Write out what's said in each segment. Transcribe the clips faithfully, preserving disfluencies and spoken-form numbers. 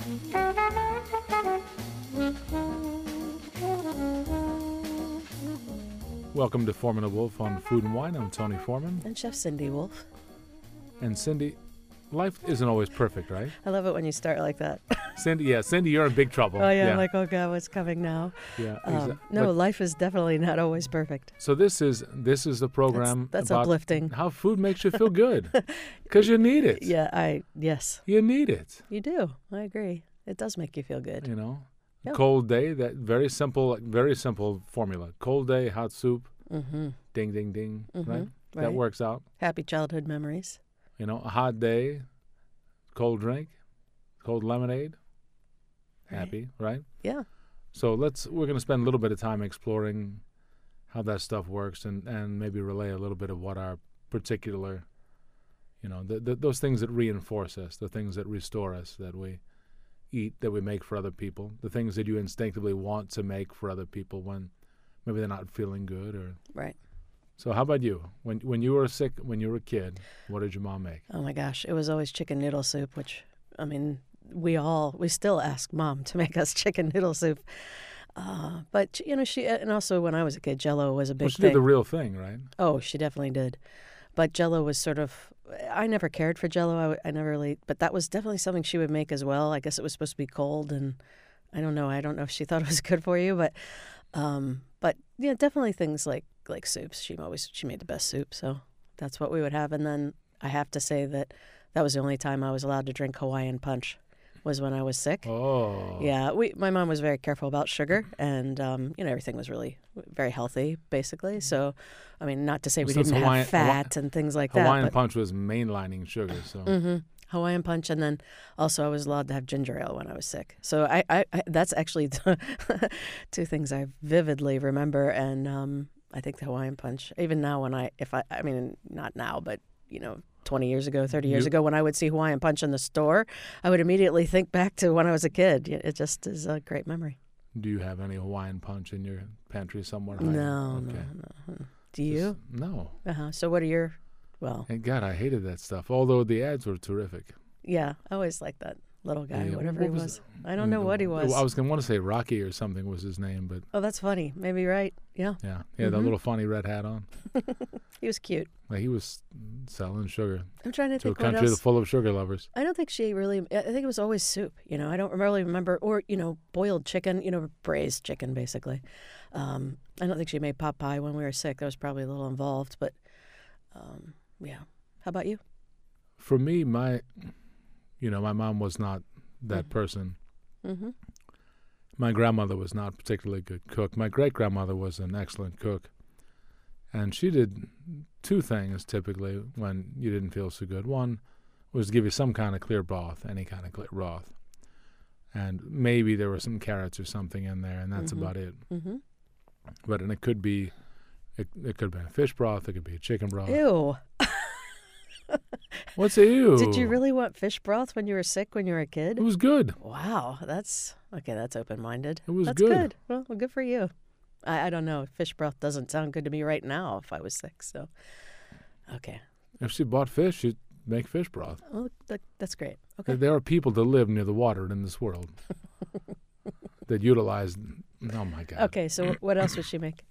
Welcome to Foreman and Wolf on Food and Wine. I'm Tony Foreman. And Chef Cindy Wolf. And Cindy, life isn't always perfect, right? I love it when you start like that. Cindy, yeah, Cindy, you're in big trouble. Oh, yeah, yeah. Like, oh, God, what's coming now? Yeah, um, exactly. No, but, life is definitely not always perfect. So this is this is the program That's, that's about uplifting. How food makes you feel good. Because you need it. Yeah, I, yes. You need it. You do. I agree. It does make you feel good. You know? Yep. Cold day, that very simple, very simple formula. Cold day, hot soup, mm-hmm. ding, ding, ding, Mm-hmm. right? Right? That works out. Happy childhood memories. You know, a hot day, cold drink, cold lemonade. Happy, right? Yeah. So let's we're going to spend a little bit of time exploring how that stuff works and, and maybe relay a little bit of what our particular, you know, the, the, those things that reinforce us, the things that restore us, that we eat, that we make for other people, the things that you instinctively want to make for other people when maybe they're not feeling good or right. So how about you? When when you were sick, when you were a kid, what did your mom make? Oh my gosh, it was always chicken noodle soup, which I mean, we all we still ask Mom to make us chicken noodle soup. Uh, but you know, she and also when I was a kid, Jell-O was a big well, she thing. did the real thing, right? Oh, she definitely did. But Jell-O was sort of. I never cared for Jell-O. I, I never really. But that was definitely something she would make as well. I guess it was supposed to be cold, and I don't know. I don't know if she thought it was good for you, but. Um, but yeah, definitely things like like soups. She always she made the best soup, so that's what we would have. And then I have to say that that was the only time I was allowed to drink Hawaiian Punch, was when I was sick. Oh, yeah. We my mom was very careful about sugar, and um, you know everything was really very healthy, basically. So, I mean, not to say we So didn't Hawaiian, have fat Hawa- and things like Hawaiian that. Hawaiian Punch was mainlining sugar, so. Mm-hmm. Hawaiian Punch, and then also I was allowed to have ginger ale when I was sick. So I, I, I that's actually two things I vividly remember, and um, I think the Hawaiian Punch. Even now, when I, if I, I mean, not now, but you know, twenty years ago, thirty years you, ago, when I would see Hawaiian Punch in the store, I would immediately think back to when I was a kid. It just is a great memory. Do you have any Hawaiian Punch in your pantry somewhere? No, okay. no, no. Do you? Just, no. Uh-huh. So what are your, well? Thank God, I hated that stuff. Although the ads were terrific. Yeah, I always liked that little guy, yeah, whatever what he was, was. I don't know what he was. I was going to want to say Rocky or something was his name, but. Oh, that's funny. Maybe you're right. Yeah. Yeah, he had mm-hmm. that little funny red hat on. He was cute. Like he was selling sugar. I'm trying to, to think a country what else. full of sugar lovers. I don't think she really. I think it was always soup. You know, I don't really remember, or you know, boiled chicken. You know, braised chicken, basically. Um, I don't think she made pot pie when we were sick. That was probably a little involved, but um, yeah. How about you? For me, my, you know, my mom was not that mm-hmm. person. Mm-hmm. My grandmother was not a particularly good cook. My great-grandmother was an excellent cook. And she did two things typically when you didn't feel so good. One was to give you some kind of clear broth, any kind of clear broth. And maybe there were some carrots or something in there, and that's mm-hmm. about it. Mm-hmm. But and it could be, it, it could have been a fish broth, it could be a chicken broth. Ew. What's a ew? Did you really want fish broth when you were sick when you were a kid? It was good. Wow, that's okay. That's open-minded. It was that's good. good. Well, well, good for you. I, I don't know. Fish broth doesn't sound good to me right now if I was sick. So, okay. If she bought fish, she'd make fish broth. Well, that, that's great. Okay. There are people that live near the water in this world that utilize. Oh my God. Okay, so what else would she make?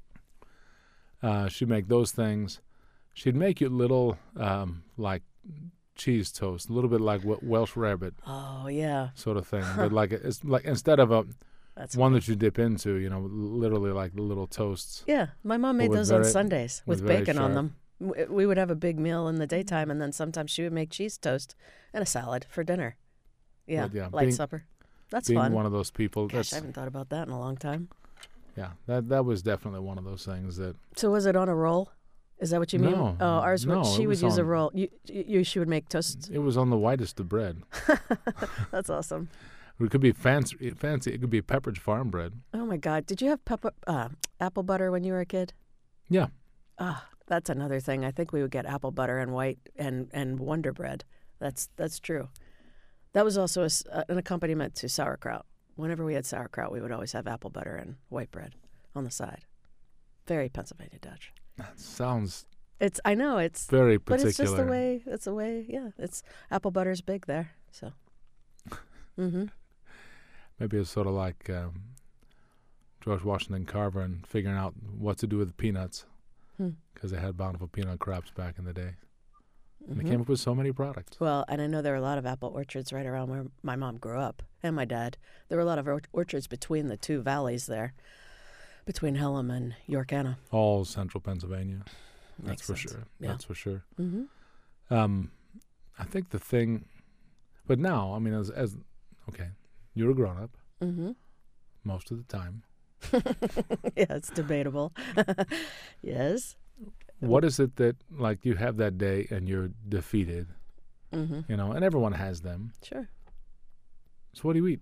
Uh, she'd make those things. She'd make you little, um, like cheese toast, a little bit like Welsh rarebit. Oh yeah. Sort of thing, but like it's like instead of a That's one funny. that you dip into, you know, literally like the little toasts. Yeah, my mom made with those very- on Sundays with, with very bacon on sharp. them. W- We would have a big meal in the daytime, and then sometimes she would make cheese toast and a salad for dinner. Yeah, But yeah, light being- supper. That's Being fun. one of those people, Gosh, that's I haven't thought about that in a long time. yeah, that that was definitely one of those things that. So was it on a roll? Is that what you mean? No, Oh, ours. no, would, she it would was use a on- roll. You, you, she would make toasts. It was on the whitest of bread. That's awesome. It could be fancy. Fancy. It could be Pepperidge Farm bread. Oh my God! Did you have pepper, uh, apple butter when you were a kid? Yeah. Ah, that's another thing. I think we would get apple butter and white and, and Wonder Bread. That's that's true. That was also a s uh, an accompaniment to sauerkraut. Whenever we had sauerkraut, we would always have apple butter and white bread on the side. Very Pennsylvania Dutch. That sounds It's I know it's very but particular. it's just the way it's the way yeah. It's apple butter's big there. So Mm-hmm. Maybe it's sort of like um, George Washington Carver and figuring out what to do with the peanuts because Hmm. they had bountiful peanut crops back in the day. And Mm-hmm. they came up with so many products. Well, and I know there are a lot of apple orchards right around where my mom grew up and my dad. There were a lot of or- orchards between the two valleys there, between Hellam and York-Anna. All central Pennsylvania. That's Makes for sense. sure. Yeah. That's for sure. Mm-hmm. Um, I think the thing, but now, I mean, as, as okay, you're a grown up Mm-hmm. most of the time. Yeah, it's debatable. Yes. What is it that, like, you have that day and you're defeated, Mm-hmm. you know, and everyone has them. Sure. So what do you eat?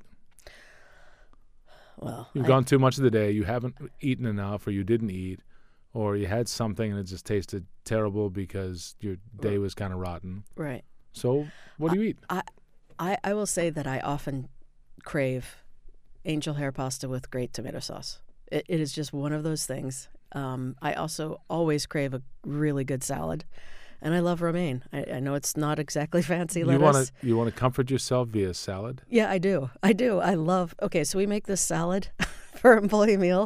Well, You've I- gone too much of the day, you haven't eaten enough, or you didn't eat, or you had something and it just tasted terrible because your day was kind of rotten. right. So what do you eat? I, I will say that I often crave angel hair pasta with great tomato sauce. It, it is just one of those things. Um, I also always crave a really good salad, and I love romaine. I, I know it's not exactly fancy You lettuce. want to you want to comfort yourself via salad? Yeah, I do. I do. I love. Okay, so we make this salad for employee meal.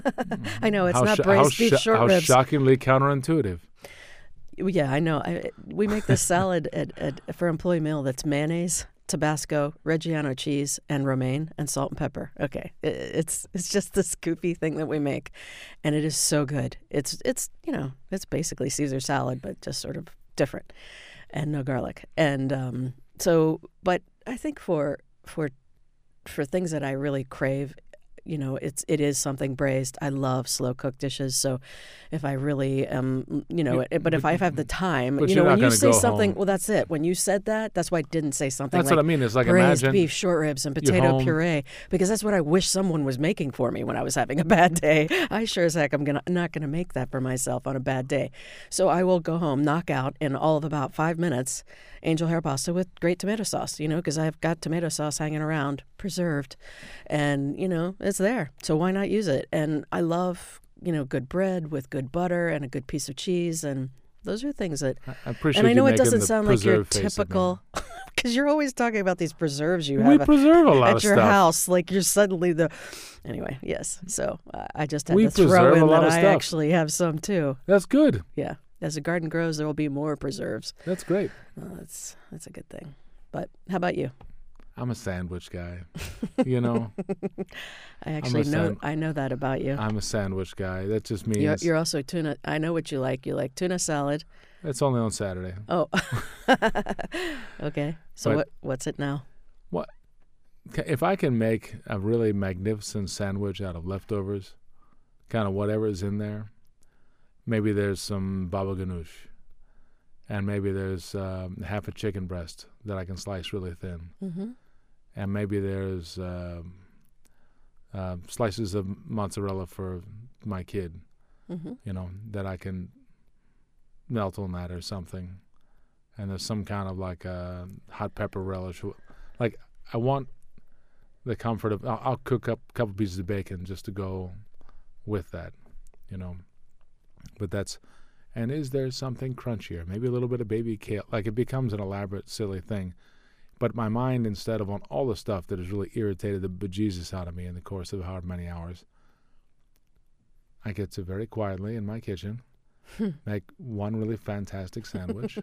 I know it's How not sho- braised how beef sho- short how ribs. shockingly counterintuitive. Yeah, I know. I, we make this salad at, at for employee meal that's mayonnaise, Tabasco, Reggiano cheese, and romaine, and salt and pepper. Okay, it, it's it's just this goofy thing that we make, and it is so good. It's it's you know it's basically Caesar salad, but just sort of different, and no garlic. And um, so, but I think for for for things that I really crave, you know, it's it is something braised. I love slow cooked dishes. So if I really am, you know, Yeah, it, but if but- I have the time, but you you're know, not when you gonna say go something, home. well, that's it. When you said that, that's why I didn't say something That's like what I mean. It's like braised imagine beef, short ribs, and you're potato home. puree, because that's what I wish someone was making for me when I was having a bad day. I sure as heck I'm gonna not gonna make that for myself on a bad day. So I will go home, knock out in all of about five minutes, angel hair pasta with great tomato sauce. You know, because I've got tomato sauce hanging around, preserved, and you know it's there. So why not use it? And I love you know good bread with good butter and a good piece of cheese, and those are things that. I I appreciate And I you know it making doesn't the sound like your preserve face at me. typical, because you're always talking about these preserves you We have preserve a lot at of your stuff. house, like you're suddenly the. Anyway, yes. So uh, I just had We to throw preserve a in lot that of I stuff. actually have some too. That's good. Yeah, as the garden grows, there will be more preserves. That's great. Well, that's that's a good thing. But how about you? I'm a sandwich guy. You know, I actually know sand- I know that about you. I'm a sandwich guy. That just means You're, you're also tuna. I know what you like. You like tuna salad. it's only on Saturday. Oh, okay. So But- what what's it now? Ca- If I can make a really magnificent sandwich out of leftovers, kind of whatever is in there, maybe there's some baba ganoush, and maybe there's um, half a chicken breast that I can slice really thin, Mm-hmm. and maybe there's um, uh, slices of mozzarella for my kid, Mm-hmm. you know, that I can melt on that or something, and there's some kind of like a hot pepper relish. Like I want the comfort of I'll, I'll cook up a couple pieces of bacon just to go with that, you know. But that's and is there something crunchier? Maybe a little bit of baby kale. Like it becomes an elaborate, silly thing. But my mind, instead of on all the stuff that has really irritated the bejesus out of me in the course of however many hours, I get to very quietly in my kitchen make one really fantastic sandwich.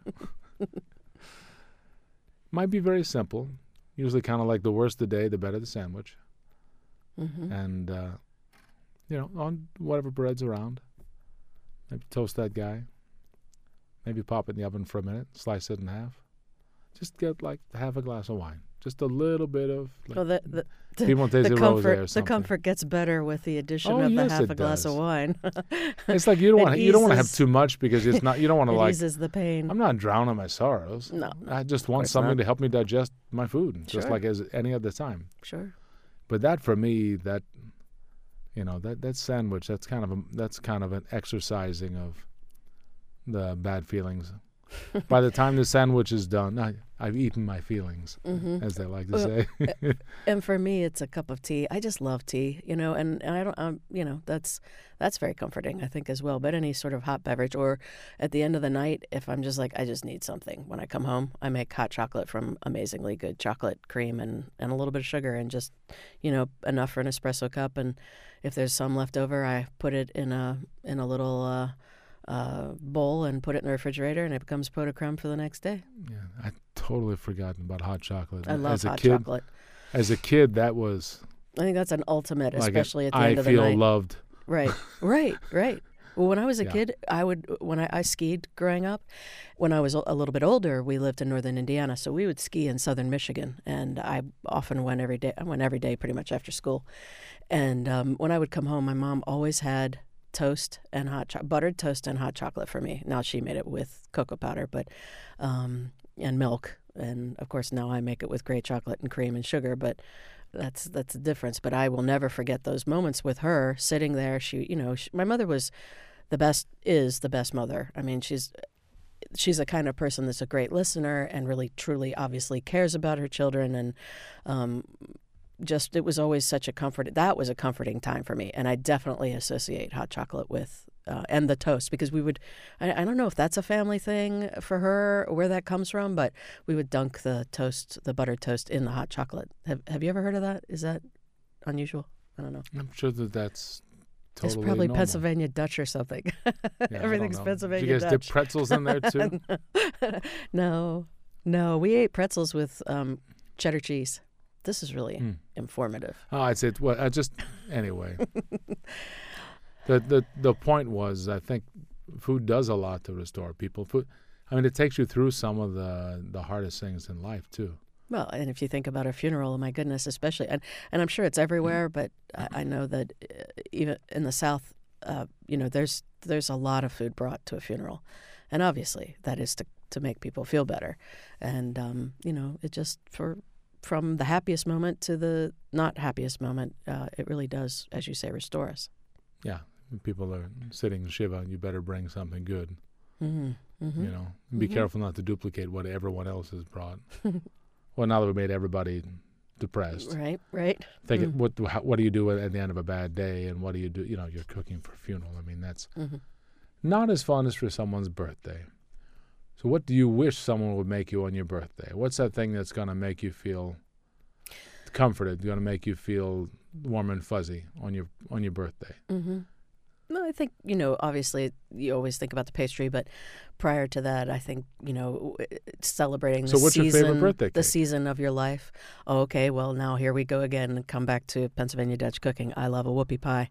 Might be very simple. Usually kind of like the worse the day, the better the sandwich. Mm-hmm. And, uh, you know, on whatever bread's around. Maybe toast that guy. Maybe pop it in the oven for a minute. Slice it in half. Just get like half a glass of wine. Just a little bit of... Like, Well, the the, the, Piemontese the rosé comfort or the something. comfort gets better with the addition Oh, of the yes, half it a glass does. of wine. It's like you don't It want you don't want to have eases- too much because it's not you don't want to It like eases the pain. I'm not drowning my sorrows. No, I just want course something not. to help me digest my food, just Sure. like as any other time. sure. But that for me, that you know, that that sandwich, that's kind of a that's kind of an exercising of the bad feelings by the time the sandwich is done, I, I've eaten my feelings, Mm-hmm. as they like to Well, say. And for me, it's a cup of tea. I just love tea, you know, and, and I don't, um, you know, that's that's very comforting, I think, as well. But any sort of hot beverage, or at the end of the night, if I'm just like, I just need something. When I come home, I make hot chocolate from amazingly good chocolate cream and, and a little bit of sugar and just, you know, enough for an espresso cup. And if there's some left over, I put it in a in a little uh, uh, bowl and put it in the refrigerator, and it becomes pot de creme for the next day. Yeah, I totally forgotten about hot chocolate. I love as a hot kid, chocolate. As a kid, that was I think that's an ultimate, like especially at the I end of the feel night. loved. Right, right, right. Well, when I was a Yeah. kid, I would when I, I skied growing up. When I was a a little bit older, we lived in northern Indiana, so we would ski in southern Michigan, and I often went every day. I went every day, pretty much after school. And um, when I would come home, my mom always had toast and hot cho- buttered toast and hot chocolate for me. Now she made it with cocoa powder, but um, and milk, and of course now I make it with great chocolate and cream and sugar, but. That's that's the difference. But I will never forget those moments with her sitting there. She, you know, she, my mother was the best, is the best mother. I mean, she's she's a kind of person that's a great listener and really, truly, obviously cares about her children. And um, just it was always such a comfort. That was a comforting time for me. And I definitely associate hot chocolate with uh, and the toast, because we would, I, I don't know if that's a family thing for her or where that comes from, but we would dunk the toast, the buttered toast, in the hot chocolate. Have Have you ever heard of that? Is that unusual? I don't know. I'm sure that that's totally It's probably normal. Pennsylvania Dutch or something. Yeah, I don't Everything's know. Pennsylvania Did you guys Dutch. dip pretzels in there too? No, no, we ate pretzels with um, cheddar cheese. This is really Hmm. informative. Oh, I'd say it- well, I just anyway. the the the point was, I think food does a lot to restore people. Food, I mean, it takes you through some of the the hardest things in life too. Well, and if you think about a funeral, my goodness, especially, and, and I'm sure it's everywhere, but I, I know that uh, even in the South, uh, you know, there's there's a lot of food brought to a funeral, and obviously that is to to make people feel better, and um, you know, it just for from the happiest moment to the not happiest moment, uh, it really does, as you say, restore us. Yeah, when people are sitting shiva, you better bring something good. Mm-hmm. Mm-hmm. You know, be Mhm. careful not to duplicate what everyone else has brought. Well, now that we made everybody depressed, Right, right. think Mm. it, what how, what do you do at the end of a bad day, and what do you do? You know, you're cooking for a funeral. I mean, that's Mm-hmm. not as fun as for someone's birthday. So what do you wish someone would make you on your birthday? What's that thing that's going to make you feel comforted, going to make you feel warm and fuzzy on your on your birthday? Mm-hmm. No, I think, you know, obviously you always think about the pastry, but prior to that, I think, you know, celebrating the So what's your season, favorite birthday the cake? season of your life. Oh, okay, well, now here we go again and come back to Pennsylvania Dutch cooking. I love a whoopie pie.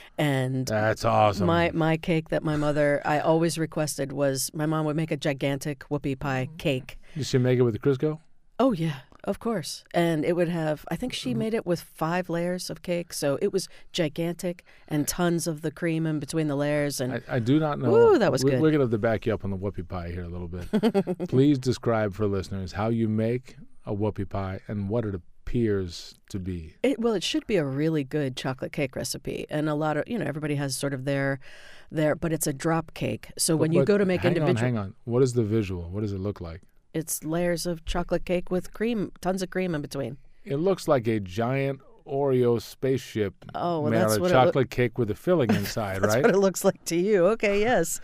And That's awesome. my my cake that my mother, I always requested was, my mom would make a gigantic whoopie pie cake. Did she make it with the Crisco? Oh, yeah, of course. And it would have, I think Mm-hmm. she made it with five layers of cake. So it was gigantic and tons of the cream in between the layers. And I, I do not know. Ooh, that was we, good. We're going to have to back you up on the whoopie pie here a little bit. Please describe for listeners how you make a whoopie pie and what it appears to be. It, well, it should be a really good chocolate cake recipe, and a lot of, you know, everybody has sort of their, their, but it's a drop cake. So when But- you but go to make hang individual, on, hang on. What is the visual? What does it look like? it's layers of chocolate cake with cream, tons of cream in between. It looks like a giant Oreo spaceship Oh, well, made that's out of what it loo- chocolate cake with a filling inside, That's right? what it looks like to you. Okay, yes,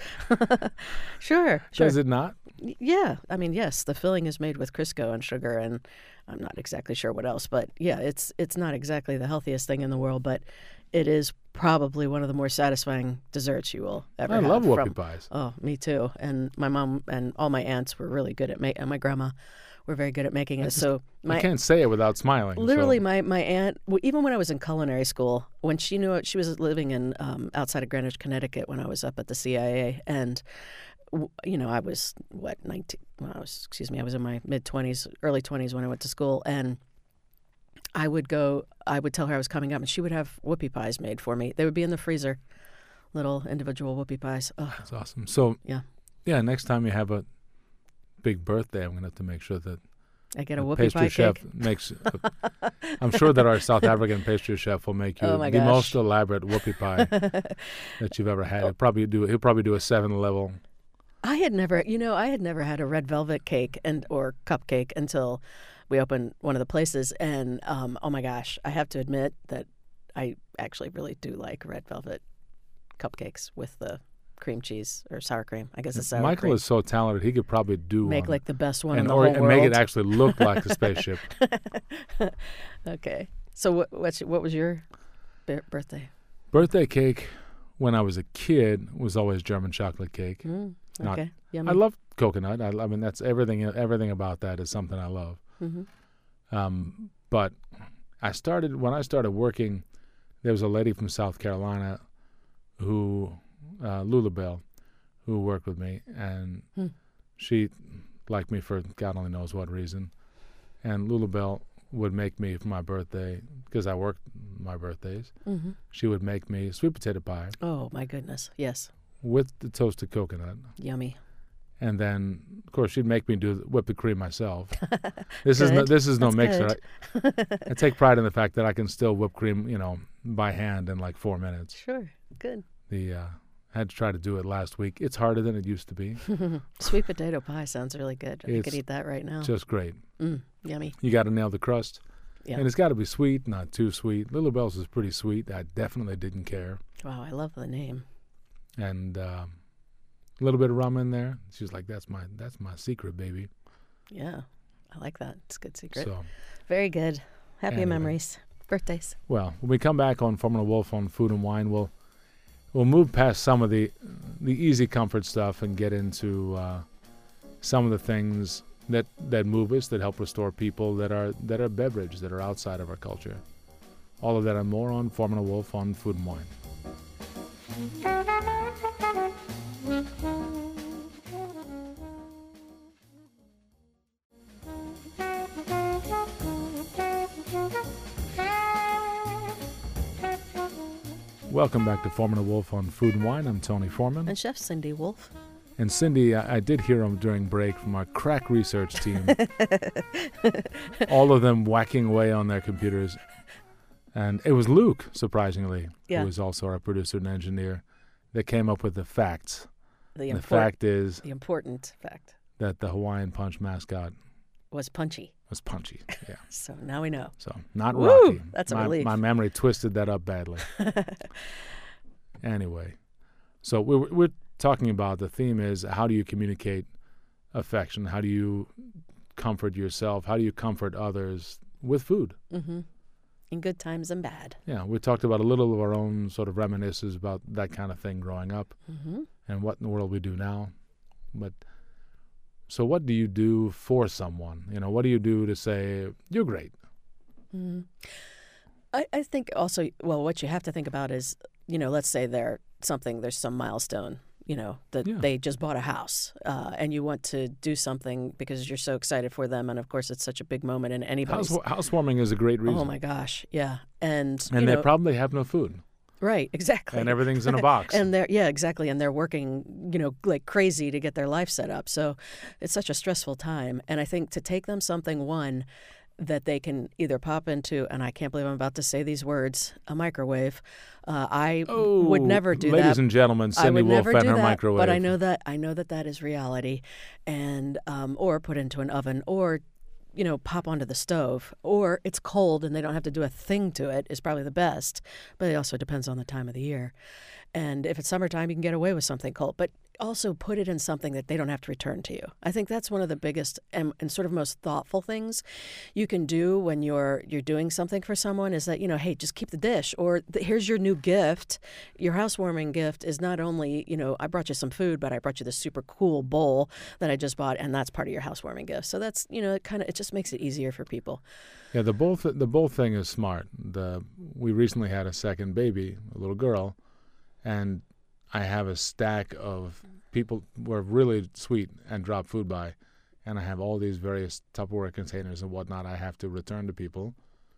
sure, sure. Does it not? Y- Yeah, I mean, yes, the filling is made with Crisco and sugar, and I'm not exactly sure what else, but yeah, it's it's not exactly the healthiest thing in the world, but it is probably one of the more satisfying desserts you will ever I have. love whoopie from- pies. Oh, me too. And my mom and all my aunts were really good at making, and my grandma were very good at making it. just- so I my can't say it without smiling. literally so- my my aunt, well, even when I was in culinary school, when she knew it, she was living in um, outside of Greenwich, Connecticut, when I was up at the C I A, and w- you know, I was what nineteen. Well, I was excuse me, I was in my mid twenties, early twenties when I went to school, and I would go. I would tell her I was coming up, and she would have whoopie pies made for me. They would be in the freezer, little individual whoopie pies. Oh, That's awesome. So, Yeah. yeah, next time you have a big birthday, I'm going to have to make sure that I get a the whoopie pastry pie chef cake. makes. I'm sure that our South African pastry chef will make you Oh, my the gosh. most elaborate whoopie pie that you've ever had. He'll probably do. He'll probably do a seven level I had never, you know, I had never had a red velvet cake and or cupcake until we opened one of the places. And um, oh my gosh, I have to admit that I actually really do like red velvet cupcakes with the cream cheese or sour cream. I guess it's sour Michael cream. is so talented; he could probably do Make one like the best one and, in the or, whole and world. make it actually look like a spaceship. Okay. So what what's, what was your b- birthday? Birthday cake when I was a kid was always German chocolate cake. Mm, Not- okay. Yummy. I love coconut. I, I mean, that's everything. Everything about that is something I love. hmm Um, but I started when I started working. There was a lady from South Carolina who, uh, Lula Bell, who worked with me, and Hmm. she liked me for God only knows what reason. And Lula Bell would make me for my birthday, because I worked my birthdays. hmm She would make me sweet potato pie Oh my goodness. Yes. with the toasted coconut. Yummy. And then, of course, she'd make me do whip the cream myself. This is no, Good. this is no That's mixer. good. I, I take pride in the fact that I can still whip cream, you know, by hand in like four minutes. Sure. Good. The uh, I had to try to do it last week. It's harder than it used to be. Sweet potato pie sounds really good. I It's could eat that right now. Just great. Mm, yummy. You got to nail the crust, Yeah. and it's got to be sweet, not too sweet. Little Bell's is pretty sweet. I definitely didn't care, Wow, I love the name. and um, a little bit of rum in there. She's like, "That's my that's my secret, baby." Yeah. I like that. It's a good secret. So. Very good. Happy Anyway. memories. Birthdays. Well, when we come back on Formula Wolf on Food and Wine, we'll we'll move past some of the the easy comfort stuff and get into uh, some of the things that, that move us, that help restore people, that are that are beverage, that are outside of our culture. All of that and more on Formula Wolf on Food and Wine. Welcome back to Foreman and Wolf on Food and Wine. I'm Tony Foreman. And Chef Cindy Wolf. And Cindy, I, I did hear them during break from our crack research team. All of them whacking away on their computers. And it was Luke, surprisingly, Yeah. who was also our producer and engineer, that came up with the facts. The, The import- fact is the important fact that the Hawaiian Punch mascot was punchy. was punchy. Yeah. So now we know. So not Woo! Rocky. That's a my, relief. My memory twisted that up badly. Anyway, so we're we're talking about the theme is how do you communicate affection? How do you comfort yourself? How do you comfort others with food? Mm-hmm. In good times and bad. Yeah, we talked about a little of our own sort of reminiscences about that kind of thing growing up Mm-hmm. and what in the world we do now. But so what do you do for someone? You know, what do you do to say, you're great? Mm-hmm. I, I think also, well, what you have to think about is, you know, let's say they're something, there's some milestone, you know, that Yeah. they just bought a house uh, and you want to do something because you're so excited for them. And of course, it's such a big moment in anybody's. House, housewarming is a great reason. Oh my gosh. Yeah. And, and you they know, probably have no food. right, exactly. And everything's in a box. And they're, yeah, exactly. And they're working, you know, like crazy to get their life set up. So it's such a stressful time. And I think to take them something, one, that they can either pop into, and I can't believe I'm about to say these words, a microwave. Uh, I oh, would never do ladies that. and gentlemen, I Cindy would Wolf never and do her that, microwave. but I know that I know that that is reality, and um, or put into an oven, or you know, pop onto the stove, or it's cold and they don't have to do a thing to it is probably the best. But it also depends on the time of the year. And if it's summertime, you can get away with something cold. But also put it in something that they don't have to return to you. I think that's one of the biggest and, and sort of most thoughtful things you can do when you're you're doing something for someone is that, you know, hey, just keep the dish. Or th- here's your new gift. Your housewarming gift is not only, you know, I brought you some food, but I brought you this super cool bowl that I just bought, and that's part of your housewarming gift. So that's, you know, it kind of, it just makes it easier for people. Yeah, the bowl th- the bowl thing is smart. The we recently had a second baby, a little girl, and I have a stack of people who are really sweet and drop food by, and I have all these various Tupperware containers and whatnot I have to return to people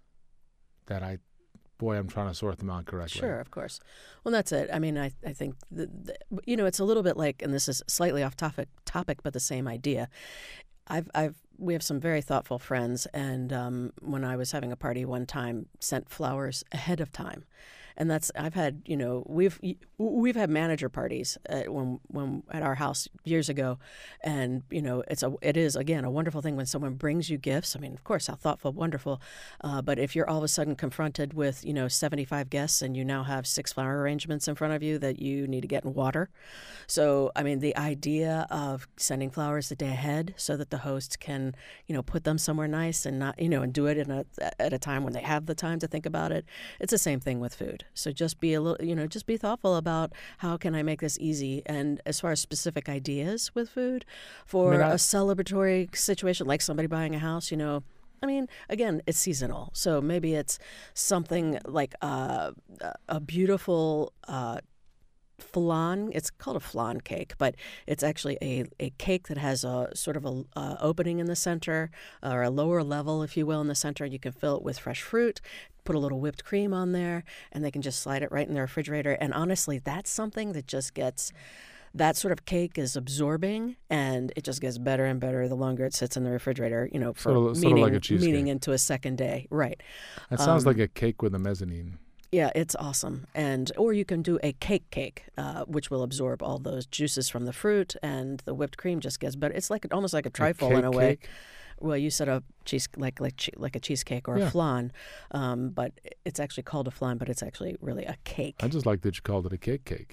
that I, boy, I'm trying to sort them out correctly. Sure, of course. Well, that's it. I mean, I, I think, the, the, you know, it's a little bit like, and this is slightly off topic, topic, but the same idea. I've, I've, we have some very thoughtful friends, and um, when I was having a party one time, sent flowers ahead of time. And that's I've had you know we've we've had manager parties at, when when at our house years ago, and you know it's a it is again a wonderful thing when someone brings you gifts. I mean, of course, how thoughtful, wonderful. Uh, but if you're all of a sudden confronted with you know seventy-five guests and you now have six flower arrangements in front of you that you need to get in water, so I mean the idea of sending flowers the day ahead so that the host can you know put them somewhere nice and not you know and do it in a at a time when they have the time to think about it. It's the same thing with food. So just be a little, you know, just be thoughtful about how can I make this easy. And as far as specific ideas with food for I mean, I- a celebratory situation, like somebody buying a house, you know, I mean, again, it's seasonal. So maybe it's something like uh, a beautiful uh, flan. It's called a flan cake, but it's actually a, a cake that has a sort of a uh, opening in the center, or a lower level, if you will, in the center. You can fill it with fresh fruit, put a little whipped cream on there, and they can just slide it right in their refrigerator. And honestly, that's something that just gets, that sort of cake is absorbing, and it just gets better and better the longer it sits in the refrigerator, you know, for Sort of- sort of meaning, like a cheesecake. meaning into a second day. Right. That sounds Um, like a cake with a mezzanine. Yeah, it's awesome. And or you can do a cake cake, uh, which will absorb all those juices from the fruit, and the whipped cream just gets better. It's like almost like a trifle in a cake way. cake? Well, you said a cheese like like che- like a cheesecake or Yeah. a flan, um, but it's actually called a flan, but it's actually really a cake. I just like that you called it a cake cake.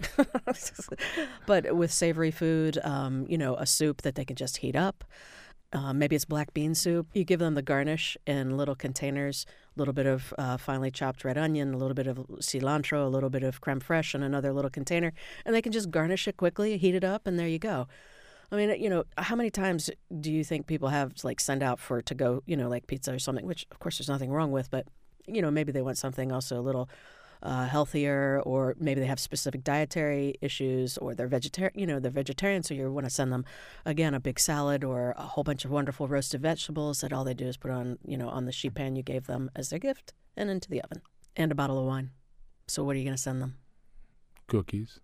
But with savory food, um, you know, a soup that they can just heat up. Uh, maybe it's black bean soup. You give them the garnish in little containers, a little bit of uh, finely chopped red onion, a little bit of cilantro, a little bit of creme fraiche in another little container, and they can just garnish it quickly, heat it up, and there you go. I mean, you know, how many times do you think people have like send out for to go, you know, like pizza or something, which of course there's nothing wrong with, but you know, maybe they want something also a little uh, healthier, or maybe they have specific dietary issues, or they're vegetarian, you know, they're vegetarian, so you want to send them again a big salad or a whole bunch of wonderful roasted vegetables that all they do is put on, you know, on the sheet pan you gave them as their gift and into the oven, and a bottle of wine. So what are you going to send them? Cookies.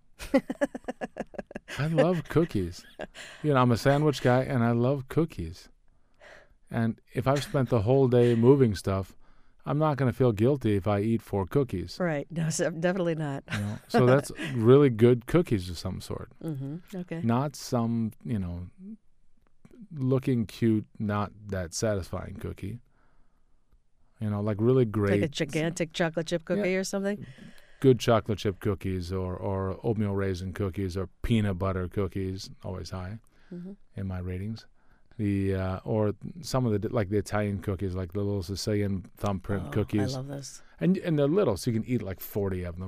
I love cookies. You know, I'm a sandwich guy, and I love cookies. And if I've spent the whole day moving stuff, I'm not going to feel guilty if I eat four cookies. Right. No, so definitely not. You know? So that's really good cookies of some sort. Mm-hmm. Okay. Not some, you know, looking cute, not that satisfying cookie. You know, like really great. Like a gigantic chocolate chip cookie Yeah. or something? Good chocolate chip cookies, or, or oatmeal raisin cookies, or peanut butter cookies, always high Mm-hmm. in my ratings. The uh, or some of the like the Italian cookies, like the little Sicilian thumbprint Oh, cookies, I love those. and and they're little, so you can eat like forty of them.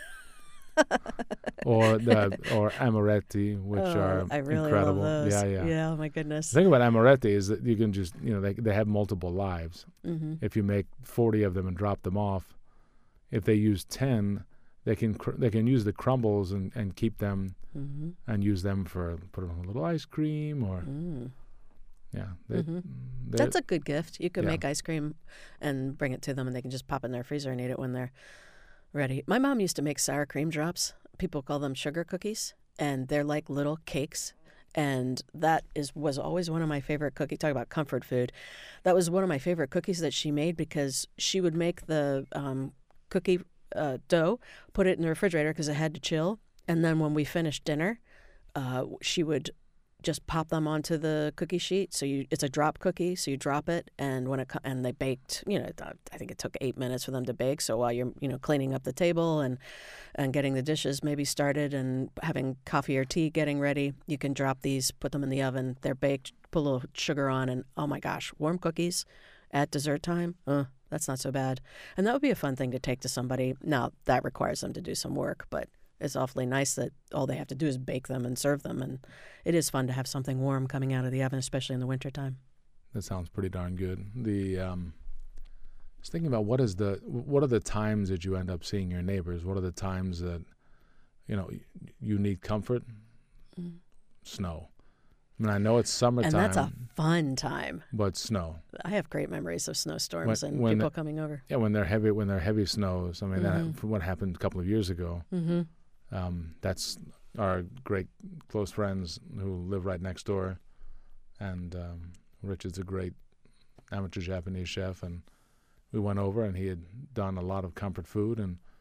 or the or amaretti, which oh, are I really incredible. love those. Yeah, yeah. Yeah, oh my goodness. The thing about amaretti is that you can just you know they they have multiple lives. Mm-hmm. If you make forty of them and drop them off, if they use ten, they can cr- they can use the crumbles and, and keep them Mm-hmm. and use them for put them on a little ice cream or Mm. yeah. They, Mhm. they- That's a good gift. You can Yeah. make ice cream and bring it to them, and they can just pop it in their freezer and eat it when they're ready. My mom used to make sour cream drops. People call them sugar cookies, and they're like little cakes. And that is was always one of my favorite cookies. Talk about comfort food. That was one of my favorite cookies that she made, because she would make the um, cookie uh, dough, put it in the refrigerator because it had to chill, and then when we finished dinner, uh, she would just pop them onto the cookie sheet. So you, it's a drop cookie. So you drop it, and when it co- and they baked, you know, I think it took eight minutes for them to bake. So while you're, you know, cleaning up the table and and getting the dishes maybe started and having coffee or tea getting ready, you can drop these, put them in the oven. They're baked. Put a little sugar on, and oh my gosh, warm cookies at dessert time. Uh, that's not so bad. And that would be a fun thing to take to somebody. Now that requires them to do some work, but it's awfully nice that all they have to do is bake them and serve them. And it is fun to have something warm coming out of the oven, especially in the wintertime. That sounds pretty darn good. The um, I was thinking about what is the what are the times that you end up seeing your neighbors? What are the times that you know y- you need comfort? Mm. Snow. I mean, I know it's summertime, And that's a fun time. but snow. I have great memories of snowstorms When- and when people the- coming over. Yeah, when they're heavy, when they're heavy snows. I mean, Mhm. that from what happened a couple of years ago. Mm-hmm. Um, that's our great close friends who live right next door, and um, Richard's a great amateur Japanese chef, and we went over, and he had done a lot of comfort food, and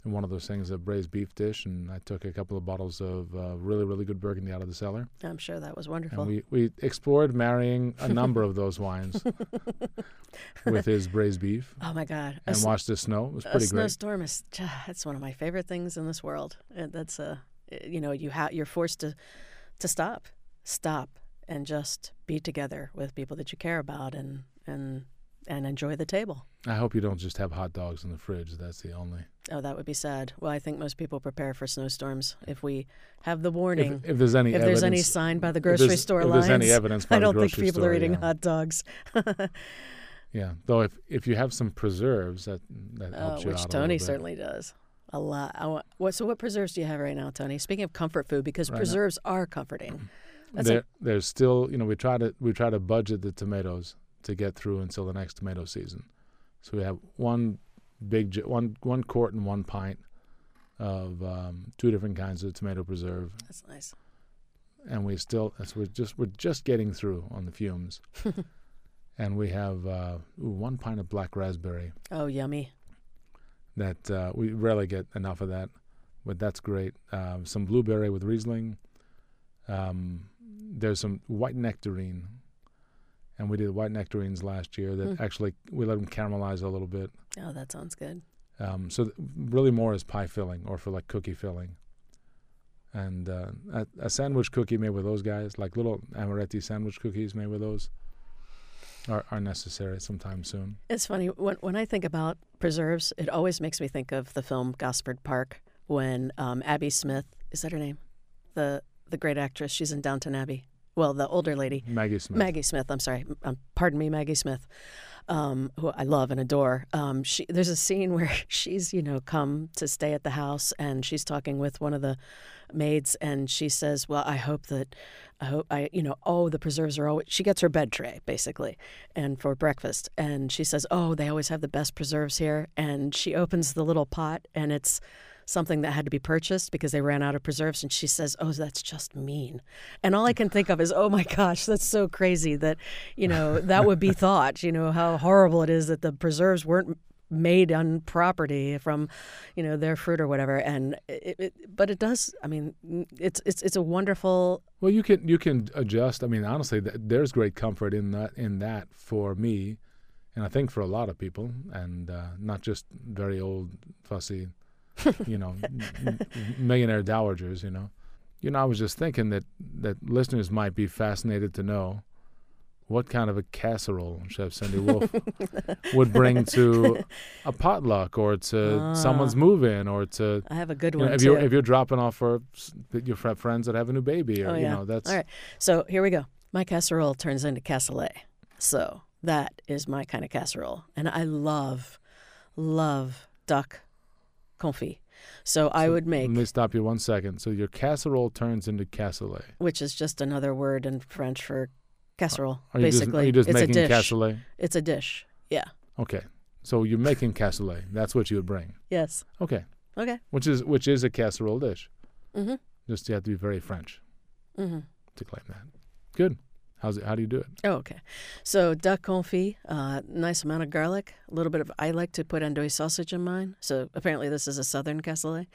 in one of those things, a braised beef dish, and I took a couple of bottles of uh, really, really good Burgundy out of the cellar. I'm sure that was wonderful. And we, we explored marrying a number of those wines with his braised beef. Oh, my God. And a, watched the snow. It was a pretty great. snowstorm is that's one of my favorite things in this world. And that's a, you know, you ha- you're forced to, to stop, stop, and just be together with people that you care about and and and enjoy the table. I hope you don't just have hot dogs in the fridge. That's the only. Oh, that would be sad. Well, I think most people prepare for snowstorms. If we have the warning, if, if there's any, if evidence, there's any sign by the grocery store if lines, there's any evidence by I the don't think grocery people store, are eating yeah. hot dogs. Yeah, though if if you have some preserves, that that uh, helps you which out a Tony little bit. certainly does. A lot. I want, what? So, what preserves do you have right now, Tony? Speaking of comfort food, because Right preserves are comforting. That's There, a, there's still, you know, we try to we try to budget the tomatoes to get through until the next tomato season. So we have one big j- one one quart and one pint of um, two different kinds of tomato preserve, that's nice. and we still that's we're just we're just getting through on the fumes. And we have uh, ooh, one pint of black raspberry Oh, yummy. that uh, we rarely get enough of that, but that's great. Uh, some blueberry with Riesling. Um, there's some white nectarine, and we did white nectarines last year that Mm. actually we let them caramelize a little bit. Oh, that sounds good. Um, so th- really more as pie filling or for like cookie filling. And uh, a, a sandwich cookie made with those guys, like little amaretti sandwich cookies made with those, are, are necessary sometime soon. It's funny when when I think about preserves, it always makes me think of the film Gosford Park when um, Abby Smith, is that her name? The the great actress. She's in Downton Abbey. Well, the older lady. Maggie Smith. Maggie Smith. I'm sorry. Um, pardon me, Maggie Smith, um, who I love and adore. Um, she, there's a scene where she's, you know, come to stay at the house, and she's talking with one of the maids, and she says, "Well, I hope that, I hope I, you know, oh, the preserves are always." She gets her bed tray basically, and for breakfast, and she says, "Oh, they always have the best preserves here," and she opens the little pot, and it's something that had to be purchased because they ran out of preserves, and she says, "Oh, that's just mean." And all I can think of is, "Oh my gosh, that's so crazy that, you know, that would be thought, you know, how horrible it is that the preserves weren't made on property from, you know, their fruit or whatever." And it, it but it does, I mean, it's it's it's a wonderful. Well, you can you can adjust. I mean, honestly, th- there's great comfort in that in that for me, and I think for a lot of people, and uh, not just very old, fussy, you know, m- millionaire dowagers. You know, you know. I was just thinking that that listeners might be fascinated to know what kind of a casserole Chef Cindy Wolf would bring to a potluck or to Ah. someone's move-in or to. I have a good You know, one if too. you're if you're dropping off for s- th- your fr- friends that have a new baby, or Oh, you yeah. know, that's All right. So here we go. My casserole turns into cassoulet. So that is my kind of casserole. And I love, love duck confit. So, I would make, Let me stop you one second. So your casserole turns into cassoulet. which is just another word in French for casserole, Are you just, basically. are you just it's making a dish. cassoulet? It's a dish. Yeah. Okay. So you're making cassoulet. That's what you would bring. Yes. Okay. Okay. Which is which is a casserole dish. Mm-hmm. Just you have to be very French Mm-hmm. to claim that. Good. How's it? How do you do it? Oh, okay. So duck confit, uh, nice amount of garlic, a little bit of. I like to put andouille sausage in mine. So apparently this is a southern cassoulet.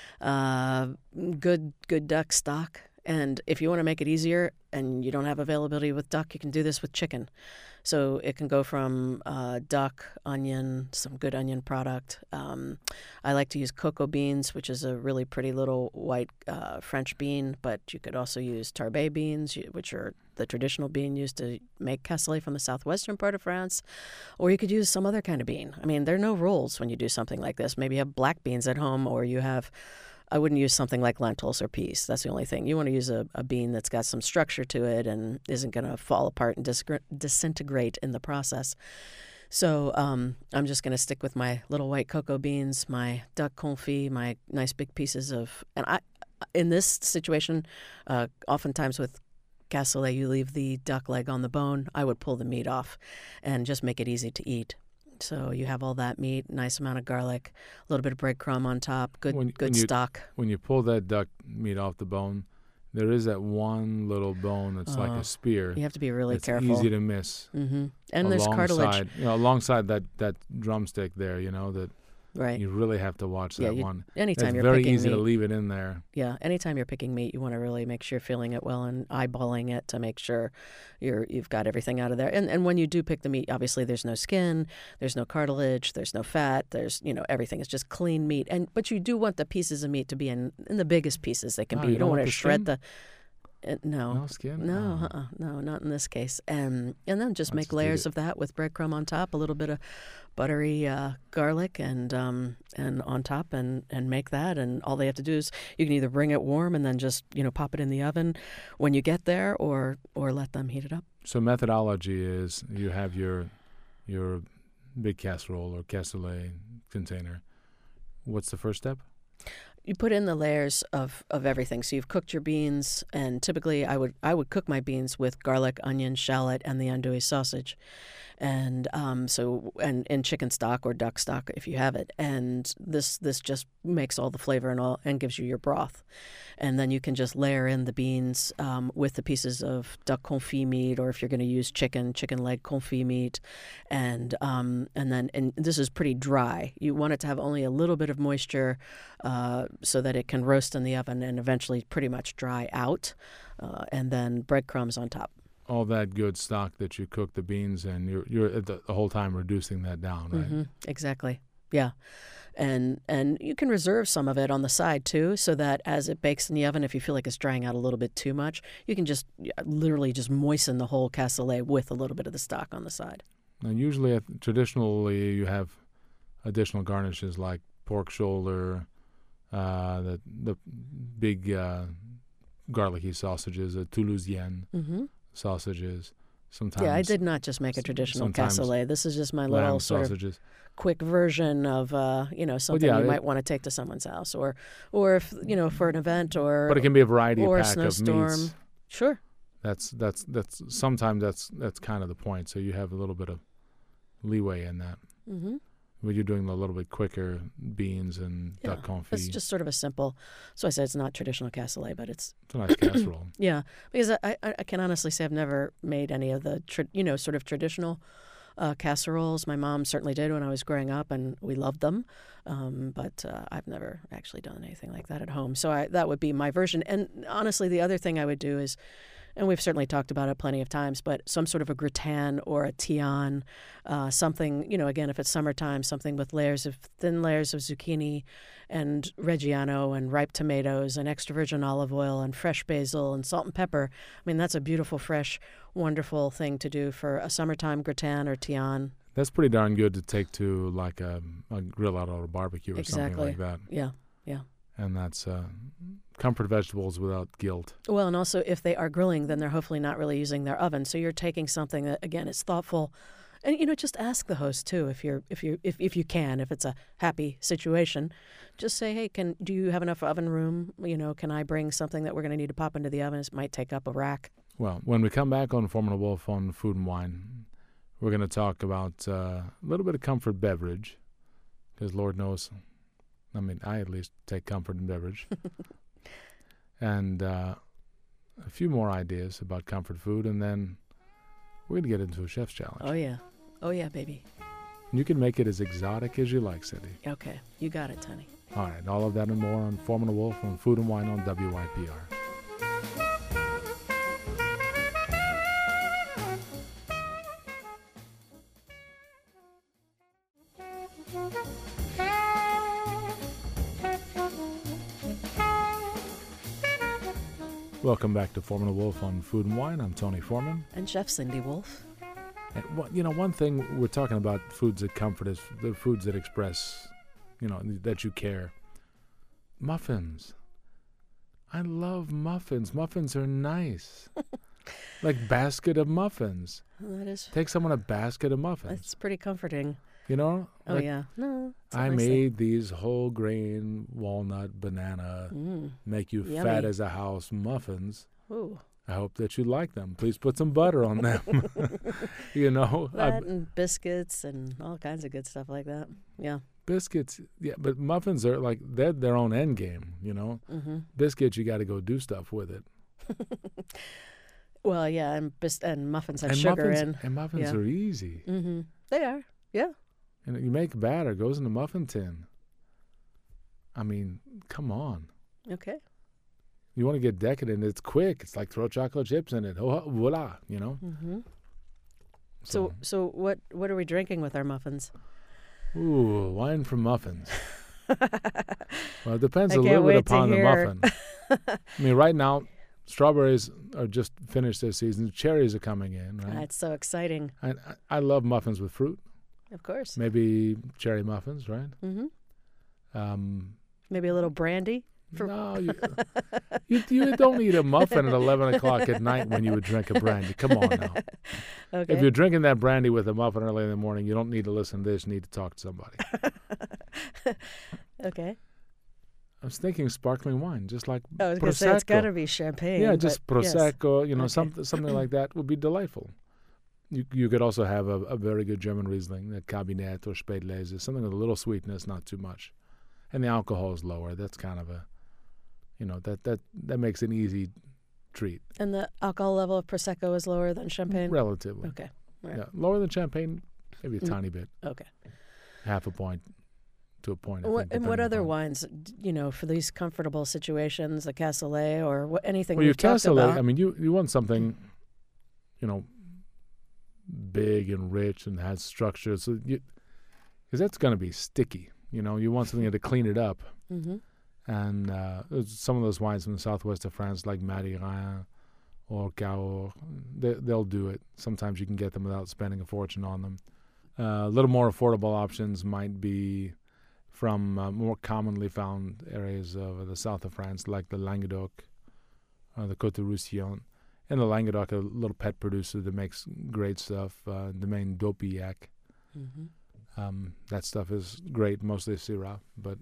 Uh, good, good duck stock. And if you want to make it easier and you don't have availability with duck, you can do this with chicken. So it can go from uh, duck, onion, some good onion product. Um, I like to use cocoa beans, which is a really pretty little white uh, French bean, but you could also use tarbay beans, y- which are the traditional bean used to make cassoulet from the southwestern part of France. Or you could use some other kind of bean. I mean, there are no rules when you do something like this. Maybe you have black beans at home, or you have I wouldn't use something like lentils or peas. That's the only thing. You want to use a, a bean that's got some structure to it and isn't going to fall apart and dis- disintegrate in the process. So um, I'm just going to stick with my little white cocoa beans, my duck confit, my nice big pieces of... And I, in this situation, uh, oftentimes with cassoulet, you leave the duck leg on the bone. I would pull the meat off and just make it easy to eat. So you have all that meat, nice amount of garlic, a little bit of breadcrumb on top, good When- good when you- stock. When you pull that duck meat off the bone, there is that one little bone that's like Oh, a spear. You have to be really it's careful. easy to miss. hmm And there's cartilage. Alongside, you know, alongside that, that drumstick there, you know, that Right. You really have to watch Yeah, that you- one. Anytime It's you're very picking easy meat, to leave it in there. yeah, anytime you're picking meat, you want to really make sure you're feeling it well and eyeballing it to make sure you're you've got everything out of there. And and when you do pick the meat, obviously there's no skin, there's no cartilage, there's no fat, there's you know everything is just clean meat. And but you do want the pieces of meat to be in in the biggest pieces they can Oh, be. you You don't don't want want the to shred skin? the. Uh, no, No skin? no, Oh. uh-uh, no, not in this case. And and then just Let's make just eat layers it. of that with breadcrumb on top, a little bit of buttery uh, garlic, and um, and on top, and, and make that. And all they have to do is you can either bring it warm and then just you know pop it in the oven when you get there, or or let them heat it up. So methodology is you have your your big casserole or cassoulet container. What's the first step? You put in the layers of, of everything. So you've cooked your beans, and typically I would I would cook my beans with garlic, onion, shallot, and the andouille sausage, and um, so and in chicken stock or duck stock if you have it. And this this just makes all the flavor and all and gives you your broth, and then you can just layer in the beans um, with the pieces of duck confit meat, or if you're going to use chicken, chicken leg confit meat, and um, and then and this is pretty dry. You want it to have only a little bit of moisture. Uh, so that it can roast in the oven and eventually pretty much dry out, uh, and then breadcrumbs on top. All that good stock that you cook the beans in, you're you're the, the whole time reducing that down, right? Mm-hmm. Exactly. Yeah. And and you can reserve some of it on the side too, so that as it bakes in the oven, if you feel like it's drying out a little bit too much, you can just yeah, literally just moisten the whole cassoulet with a little bit of the stock on the side. Now, usually, uh, traditionally, you have additional garnishes like pork shoulder, uh, the the big uh, garlicky sausages, uh, Toulousienne Mm-hmm. sausages. Sometimes, Yeah, I did not just make a traditional sometimes cassoulet. This is just my lamb little sort of sausages. quick version of uh, you know something yeah, you it- might want to take to someone's house, or or if you know for an event, or But it can be a variety or a pack of meats. snowstorm. Sure. That's that's that's sometimes that's that's kind of the point. So you have a little bit of leeway in that. Mm-hmm. But you're doing a little bit quicker beans and Yeah, duck confit. It's just sort of a simple. So I said it's not traditional cassoulet, but it's It's a nice casserole. yeah. Because I, I, I can honestly say I've never made any of the tra- you know sort of traditional uh, casseroles. My mom certainly did when I was growing up, and we loved them. Um, but uh, I've never actually done anything like that at home. So I, that would be my version. And honestly, the other thing I would do is, and we've certainly talked about it plenty of times, but some sort of a gratin or a tian, uh, something, you know, again, if it's summertime, something with layers of thin layers of zucchini and Reggiano and ripe tomatoes and extra virgin olive oil and fresh basil and salt and pepper. I mean, that's a beautiful, fresh, wonderful thing to do for a summertime gratin or tian. That's pretty darn good to take to like a, a grill out or a barbecue or Exactly. something like that. Yeah, yeah. And that's uh, comfort vegetables without guilt. Well, and also if they are grilling, then they're hopefully not really using their oven. So you're taking something that, again, is thoughtful. And, you know, just ask the host, too, if you're, if you, if, if you can, if it's a happy situation. Just say, hey, can do you have enough oven room? You know, can I bring something that we're going to need to pop into the oven? It might take up a rack. Well, when we come back on Foreman and Wolf on Food and Wine, we're going to talk about uh, a little bit of comfort beverage, because Lord knows, I mean, I at least take comfort in beverage. and uh, a few more ideas about comfort food, and then we're going to get into a chef's challenge. Oh, yeah. Oh, yeah, baby. And you can make it as exotic as you like, Cindy. Okay. You got it, Tony. All right, all of that and more on Foreman and Wolf on Food and Wine on W I P R. Welcome back to Foreman and Wolf on Food and Wine. I'm Tony Foreman. And Chef Cindy Wolf. And what, you know, one thing we're talking about foods that comfort is the foods that express, you know, that you care. Muffins. I love muffins. Muffins are nice. Like basket of muffins. That is, Take someone a basket of muffins. that's pretty comforting. You know? Oh, Like, yeah. No. it's a I nice thing. made these whole grain, walnut, banana, Mm. make you Yummy. fat as a house muffins. Ooh. I hope that you like them. Please put some butter on them. you know, I- That and biscuits and all kinds of good stuff like that. Yeah. biscuits. Yeah, but muffins are like they're their own end game. You know, Mm-hmm. biscuits you got to go do stuff with it. Well, yeah, and bis- and muffins have and sugar muffins, in. and muffins Yeah. are easy. Mm-hmm. They are. Yeah. And you make batter, goes in the muffin tin. I mean, come on. Okay. You want to get decadent, it's quick. It's like throw chocolate chips in it. Oh, voila, you know? Mm-hmm. So, so what, what are we drinking with our muffins? Ooh, wine from muffins. Well, it depends I a can't little bit wait to upon the hear. muffin. I mean, right now, strawberries are just finished their season. Cherries are coming in, right? That's so exciting. I, I I love muffins with fruit. Of course. Maybe cherry muffins, right? Mm-hmm. Um, Maybe a little brandy. For- no, you, you you don't eat a muffin at eleven o'clock at night when you would drink a brandy. Come on now. Okay. If you're drinking that brandy with a muffin early in the morning, you don't need to listen to this. You need to talk to somebody. Okay. I was thinking sparkling wine, just like I was going to say it's Prosecco. got to be champagne. Yeah, just but yes. Prosecco, you know, Okay. some, something like that would be delightful. You you could also have a, a very good German Riesling, the Kabinett or Spätlese, something with a little sweetness, not too much. And the alcohol is lower. That's kind of a, you know, that, that, that makes an easy treat. And the alcohol level of Prosecco is lower than champagne? Relatively. Okay. Right. Yeah, lower than champagne, maybe a Mm. tiny bit, Okay. half a point to a point. I What, think, and what depending other upon- wines, d- you know, for these comfortable situations, the Cassoulet or what, anything Well, your we've talked Cassoulet, about? I mean, you, you want something, you know, big and rich and has structure. So you, because that's going to be sticky. You know, you want something to clean it up. Mm-hmm. And uh, there's some of those wines from the southwest of France, like Madiran or Cahors, they, they'll do it. Sometimes you can get them without spending a fortune on them. Uh, a little more affordable options might be from uh, more commonly found areas of the south of France, like the Languedoc, uh, the Côte de Roussillon. And the Languedoc, a little pet producer that makes great stuff, uh, Domaine d'Aupillac. Mm-hmm. Um, that stuff is great, mostly Syrah, but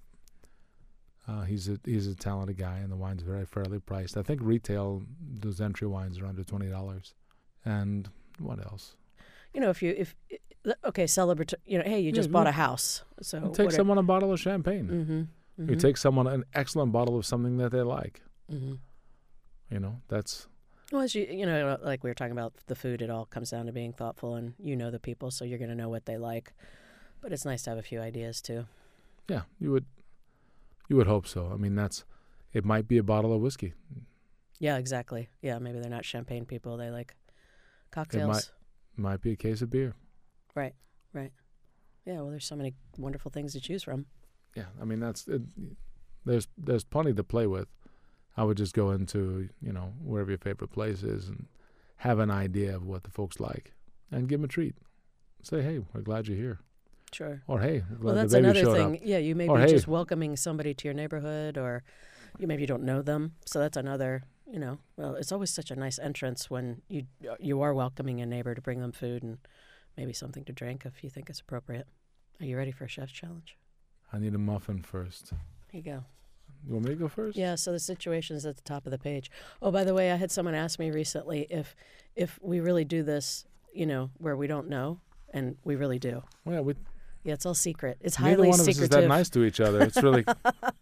uh, he's a he's a talented guy, and the wine's very fairly priced. I think retail, those entry wines are under twenty dollars. And what else? You know, if you, if, okay, celebrate, you know, hey, you Yeah, just you- bought a house. So You take what are- someone a bottle of champagne. Mm-hmm. Mm-hmm. You take someone an excellent bottle of something that they like. Mm-hmm. You know, that's Well, as you, you know, like we were talking about the food, it all comes down to being thoughtful, and you know the people, so you're going to know what they like. But it's nice to have a few ideas too. yeah. You would you would hope so. I mean, that's it. Might be a bottle of whiskey. Yeah, exactly. Yeah, maybe they're not champagne people; they like cocktails. Might be a case of beer. Right, right. Yeah, well, there's so many wonderful things to choose from. Yeah, I mean that's it, there's there's plenty to play with. I would just go into you know wherever your favorite place is and have an idea of what the folks like, and give them a treat. Say, hey, we're glad you're here, Sure. or hey, we're glad Well, that's the baby another showed thing. up. Yeah, you may Or, be hey. just welcoming somebody to your neighborhood, or you maybe you don't know them. So that's another. You know, well, it's always such a nice entrance when you you are welcoming a neighbor to bring them food and maybe something to drink if you think it's appropriate. Are you ready for a chef's challenge? I need a muffin first. Here you go. You want me to go first? Yeah, so the situation is at the top of the page. Oh, by the way, I had someone ask me recently if if we really do this, you know, where we don't know, and we really do. Well, yeah, we, Yeah, it's all secret. It's neither highly one of us secretive. is that nice to each other. It's really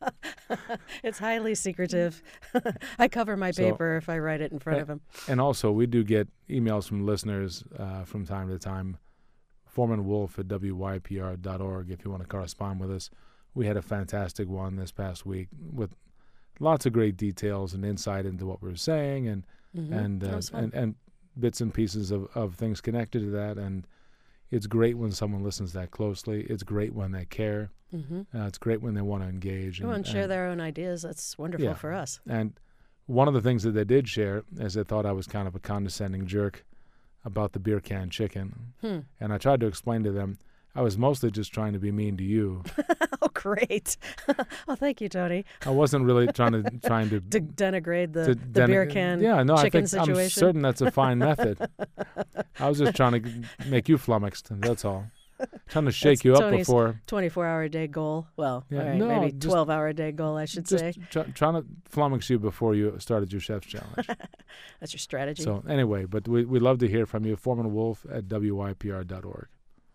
It's highly secretive. I cover my So- paper if I write it in front Eh, of him. And also, we do get emails from listeners uh, from time to time. Foreman Wolf at W Y P R dot org if you want to correspond with us. We had a fantastic one this past week with lots of great details and insight into what we were saying and Mhm. and, That uh, was fun. and and bits and pieces of, of things connected to that. And it's great when someone listens that closely. It's great when they care. Mhm. Uh, it's great when they want to engage. Go and share their own ideas. That's wonderful Yeah. for us. And one of the things that they did share is they thought I was kind of a condescending jerk about the beer can chicken. Hmm. And I tried to explain to them I was mostly just trying to be mean to you. Oh, great. Oh, thank you, Tony. I wasn't really trying to trying to, To denigrate the, to the deni- beer can Yeah, no, I chicken think I'm situation. certain that's a fine method. I was just trying to g- make you flummoxed. That's all. Trying to shake That's you up Tony's before. twenty-four hour a day goal. Well, Yeah, all right, no, maybe just- twelve hour a day goal, I should Just say. try, trying to flummox you before you started your chef's challenge. That's your strategy. So anyway, but we we love to hear from you. Foreman Wolf at W Y P R dot org.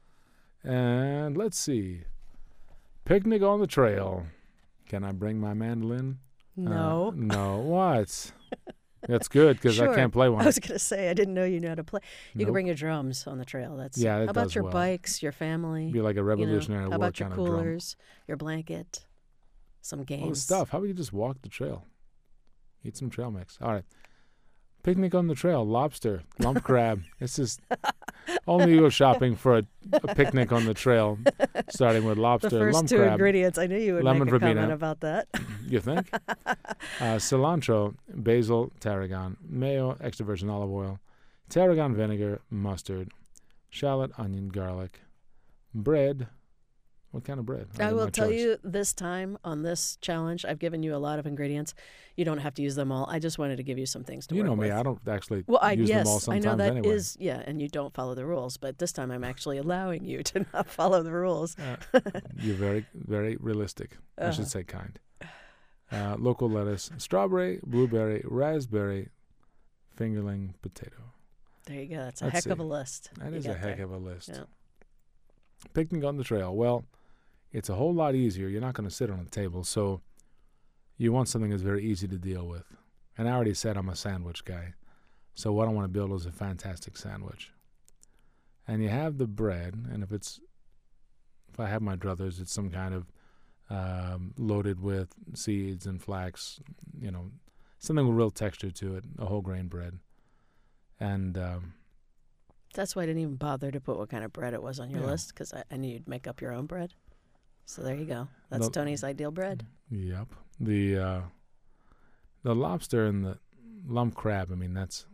And let's see. Picnic on the trail. Can I bring my mandolin? no. Uh, no. What? That's good because Sure. I can't play one. I was going to say, I didn't know you knew how to play. You Nope. can bring your drums on the trail. That's Yeah, that How about does your well. bikes, your family? Be like a you know? Revolutionary How War about your kind of drum. coolers, your blanket? some All the games. stuff. How about you just walk the trail? Eat some trail mix. All right. Picnic on the trail. Lobster. Lump crab. It's just only you go shopping for a, a picnic on the trail, starting with lobster, The first lump two crab. ingredients. I knew you would lemon make a verbena. comment about that. You think? uh, cilantro, basil, tarragon, mayo, extra virgin olive oil, tarragon vinegar, mustard, shallot, onion, garlic, bread. What kind of bread? I Other will my tell choice. you this time on this challenge, I've given you a lot of ingredients. You don't have to use them all. I just wanted to give you some things to You work know me. with. I don't actually Well, I use yes, them all I sometimes know that anyway. is yeah, and you don't follow the rules. But this time, I'm actually allowing you to not follow the rules. Uh, you're very, very realistic. I Uh-huh. should say kind. Uh, local lettuce, strawberry, blueberry, raspberry, fingerling, potato. There you go. That's a Let's heck see. of a list. That you is a got heck there. of a list. Yeah. Picnic on the trail. Well, it's a whole lot easier. You're not going to sit on a table, so you want something that's very easy to deal with. And I already said I'm a sandwich guy, so what I want to build is a fantastic sandwich. And you have the bread, and if it's, if I have my druthers, it's some kind of um, loaded with seeds and flax, you know, something with real texture to it, a whole grain bread. And um, That's why I didn't even bother to put what kind of bread it was on your Yeah. list because I, I knew you'd make up your own bread. So there you go. That's The- Tony's ideal bread. Yep. The uh, the lobster and the lump crab. I mean, that's.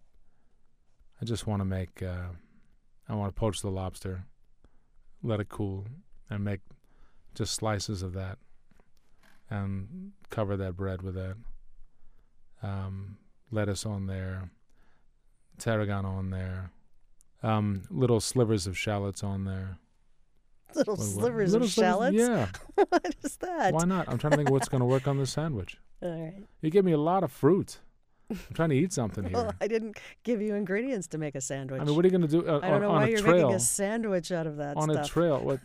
I just want to make. Uh, I want to poach the lobster, let it cool, and make just slices of that, and cover that bread with that. Um, lettuce on there, tarragon on there, um, little slivers of shallots on there. Little What- what- slivers little of shallots? Yeah. What is that? Why not? I'm trying to think of what's going to work on this sandwich. All right. You gave me a lot of fruit. I'm trying to eat something here. Well, I didn't give you ingredients to make a sandwich. I mean, what are you going to do uh, I don't on, know on why a you're trail? making a sandwich out of that on stuff. a trail, what?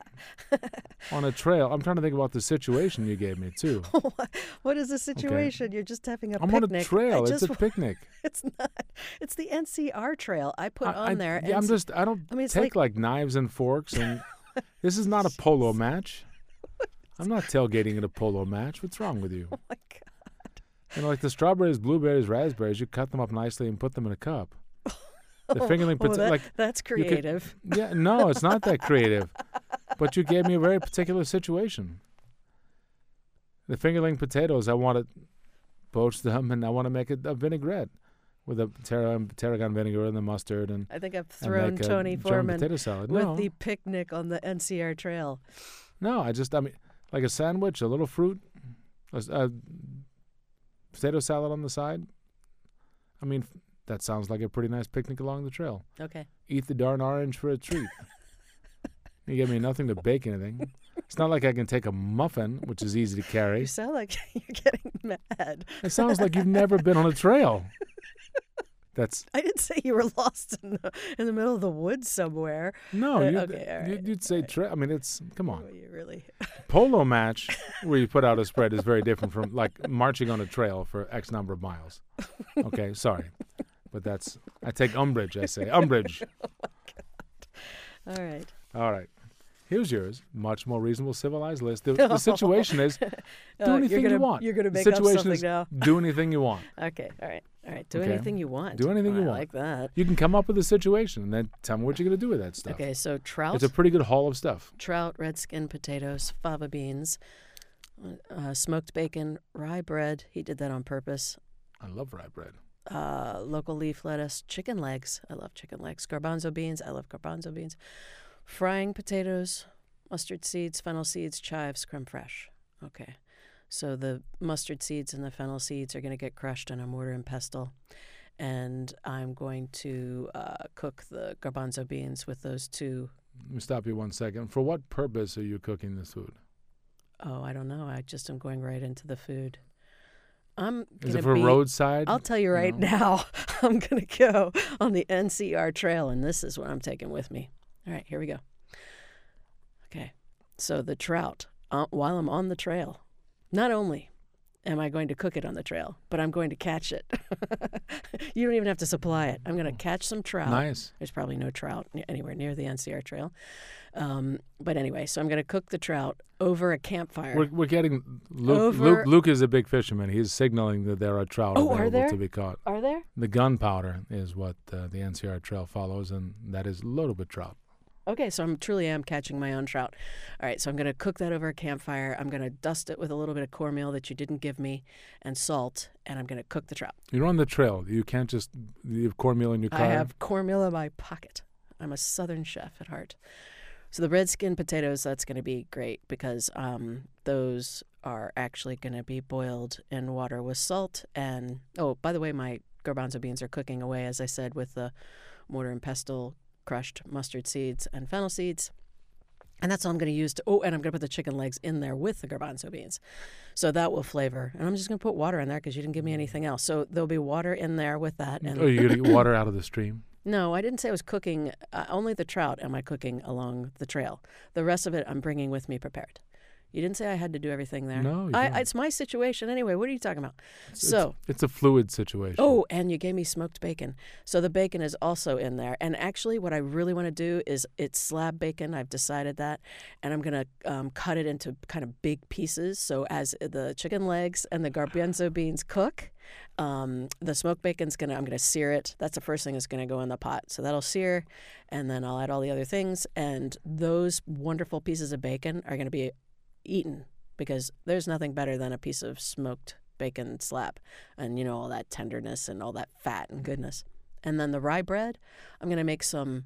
On a trail. I'm trying to think about the situation you gave me too. What is the situation? You're just having a I'm picnic. on a trail. I It's just, a picnic. It's not. It's the N C R trail. I put I, on I, there. Yeah, I'm N C just. I don't I mean, it's take like- like, knives and forks, and this is not a polo match. I'm not tailgating at a polo match. What's wrong with you? Oh my God. You know, like the strawberries, blueberries, raspberries. You cut them up nicely and put them in a cup. The fingerling, Oh, pota- that- like that's you could- creative. Yeah, no, it's not that creative. But you gave me a very particular situation. The fingerling potatoes, I want to poach them, and I want to make a, a vinaigrette with the tarragon, tarragon vinegar and the mustard, and, I think I've and thrown make a Tony German Foreman potato salad. with No, the picnic on the N C R trail. no, I just, I mean, like a sandwich, a little fruit, a, s- a potato salad on the side. I mean, that sounds like a pretty nice picnic along the trail. Okay. Eat the darn orange for a treat. You gave me nothing to bake anything. It's not like I can take a muffin, which is easy to carry. You sound like you're getting mad. It sounds like you've never been on a trail. That's I didn't say you were lost in the in the middle of the woods somewhere. no. Uh, You'd, okay, all you'd, right, you'd say all right. trail. I mean, it's come on. Oh, you really. Polo match where you put out a spread is very different from like marching on a trail for X number of miles. Okay, sorry, but that's I take umbrage. I say umbrage. All right. All right. Here's yours. Much more reasonable, civilized list. The, the situation is do Uh, anything you're gonna, you want. You're going to The make up situation something is now. do anything you want. Okay. All right. All right. Do Okay. anything you want. Do anything Oh, you I want. like that. You can come up with a situation and then tell me what you're going to do with that stuff. Okay. So trout, It's a pretty good haul of stuff. trout, red skin potatoes, fava beans, uh, smoked bacon, rye bread. He did that on purpose. I love rye bread. Uh, local leaf lettuce, chicken legs. I love chicken legs. Garbanzo beans. I love garbanzo beans. Frying potatoes, mustard seeds, fennel seeds, chives, creme fraiche. Okay. So the mustard seeds and the fennel seeds are going to get crushed in a mortar and pestle. And I'm going to uh, cook the garbanzo beans with those two. Let me stop you one second. For what purpose are you cooking this food? Oh, I don't know. I just am going right into the food. I'm Is gonna it for be, roadside? I'll tell you right No. now, I'm going to go on the N C R trail, and this is what I'm taking with me. All right, here we go. Okay, so the trout, uh, while I'm on the trail, not only am I going to cook it on the trail, but I'm going to catch it You don't even have to supply it. I'm going to catch some trout. Nice. There's probably no trout ne- anywhere near the N C R Trail. Um, but anyway, so I'm going to cook the trout over a campfire. We're, we're getting Luke, Over- Luke. Luke is a big fisherman. He's signaling that there are trout Oh, are available there? to be caught. Are there? The gunpowder is what uh, the N C R Trail follows, and that is loaded with trout. Okay, so I'm truly am catching my own trout. All right, so I'm going to cook that over a campfire. I'm going to dust it with a little bit of cornmeal that you didn't give me and salt, and I'm going to cook the trout. You're on the trail. You can't just you have cornmeal in your car. I have cornmeal in my pocket. I'm a Southern chef at heart. So the red skin potatoes, that's going to be great because um, those are actually going to be boiled in water with salt. And, oh, by the way, my garbanzo beans are cooking away, as I said, with the mortar and pestle crushed mustard seeds and fennel seeds. And that's all I'm going to use to, oh, and I'm going to put the chicken legs in there with the garbanzo beans. So that will flavor. And I'm just going to put water in there because you didn't give me anything else. So there'll be water in there with that. And Oh, you're going to get water out of the stream? no, I didn't say I was cooking. Uh, only the trout am I cooking along the trail. The rest of it I'm bringing with me prepared. You didn't say I had to do everything there. No, you I, don't. it's my situation anyway. What are you talking about? It's- So, It's a fluid situation. oh, and you gave me smoked bacon. So the bacon is also in there. And actually, what I really want to do is it's slab bacon. I've decided that. And I'm going to um, cut it into kind of big pieces. So as the chicken legs and the garbanzo beans cook, um, the smoked bacon's going to, I'm going to sear it. That's the first thing that's going to go in the pot. So that'll sear. And then I'll add all the other things. And those wonderful pieces of bacon are going to be eaten because there's nothing better than a piece of smoked bacon slab and you know all that tenderness and all that fat and goodness. And then the rye bread, I'm going to make some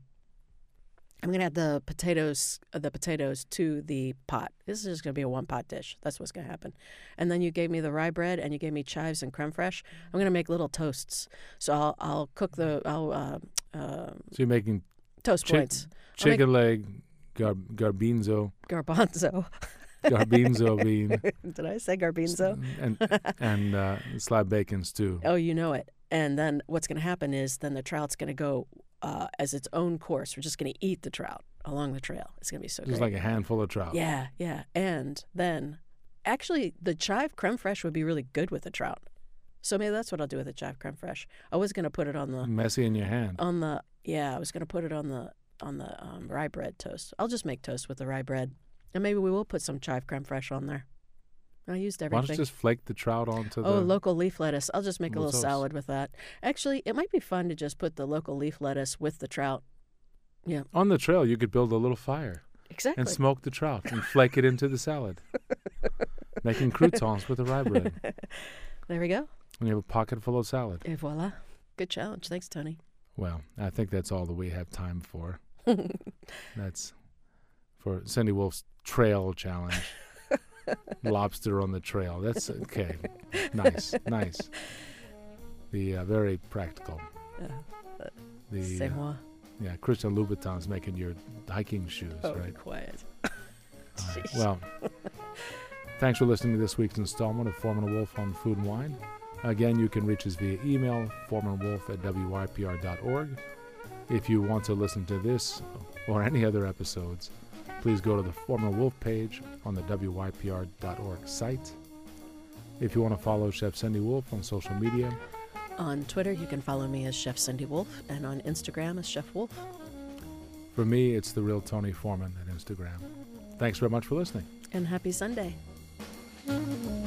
I'm going to add the potatoes uh, the potatoes to the pot. This is just going to be a one pot dish. That's what's going to happen. And then you gave me the rye bread and you gave me chives and creme fraiche. I'm going to make little toasts. So I'll I'll cook the I'll uh, uh, So you're making toast Chick- points. chicken leg, gar- garbinzo, Garbanzo. garbinzo bean, Did I say garbanzo? and and uh, slab bacon stew. Oh, you know it. And then what's going to happen is then the trout's going to go uh, as its own course. We're just going to eat the trout along the trail. It's going to be so Just great. like a handful of trout. Yeah, yeah. And then actually the chive creme fraiche would be really good with the trout. So maybe that's what I'll do with the chive creme fraiche. I was going to put it on the Messy in your hand. on the yeah, I was going to put it on the on the um, rye bread toast. I'll just make toast with the rye bread. And maybe we will put some chive creme fraiche on there. I used Why everything. don't you just flake the trout onto Oh, the... local leaf lettuce. I'll just make a little little toast. salad with that. Actually, it might be fun to just put the local leaf lettuce with the trout. Yeah, On the trail, you could build a little fire exactly. and smoke the trout and flake it into the salad. Making croutons with the rye bread. There we go. And you have a pocket full of salad. Et voila. Good challenge. Thanks, Tony. Well, I think that's all that we have time for. That's for Cindy Wolf's trail challenge. Lobster on the trail. That's okay. Nice, nice. The uh, very practical. Uh, The C'est uh, moi. yeah, Christian Louboutin's making your hiking shoes, Oh, right? quiet. All right. Jeez. Well, thanks for listening to this week's installment of Foreman and Wolf on Food and Wine. Again, you can reach us via email, foremanwolf at w y p r dot org. If you want to listen to this or any other episodes, please go to the Foreman Wolf page on the w y p r dot org site. If you want to follow Chef Cindy Wolf on social media, On Twitter, you can follow me as Chef Cindy Wolf, and on Instagram as Chef Wolf. for me, it's the real Tony Foreman at Instagram. Thanks very much for listening. And happy Sunday.